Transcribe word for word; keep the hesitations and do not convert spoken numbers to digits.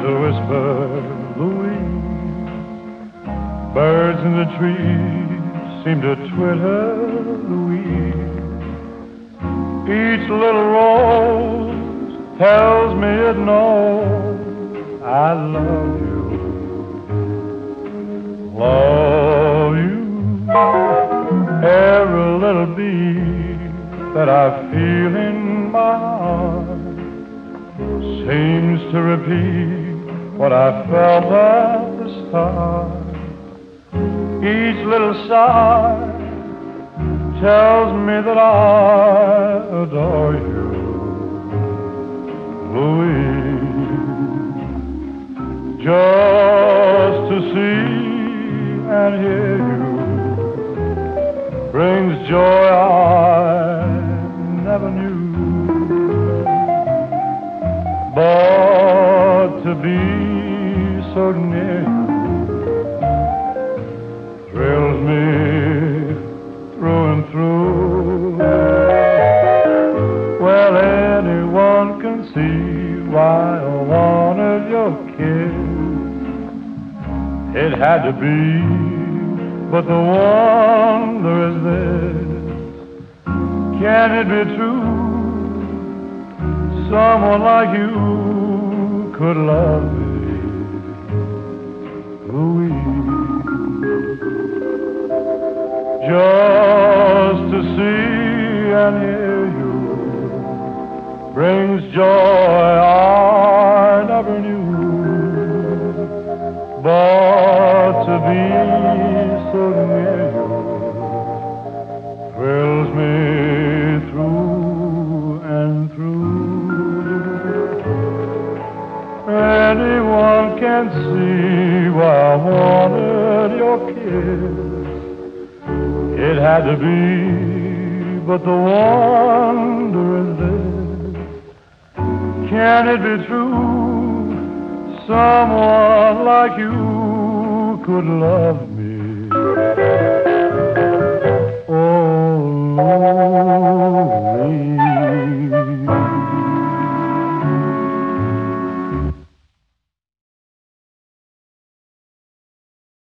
a whisper, Louise. Birds in the trees seem to twitter, Louise. Each little rose tells me it knows I love you. Love you. Every little beat that I feel in my heart seems to repeat what I felt at the start. Each little sigh tells me that I adore you, Louise. Just to see and hear you brings joy I never knew. But to be so near you thrills me through and through. Well, anyone can see why I wanted your kiss. It had to be, but the wonder is this: can it be true? Someone like you could love me, Louise. Just to see and hear you brings joy I never knew. But to be so near you thrills me through and through. Anyone can see why I wanted your kiss. It had to be, but the wonder is this: can it be true? Someone like you could love me.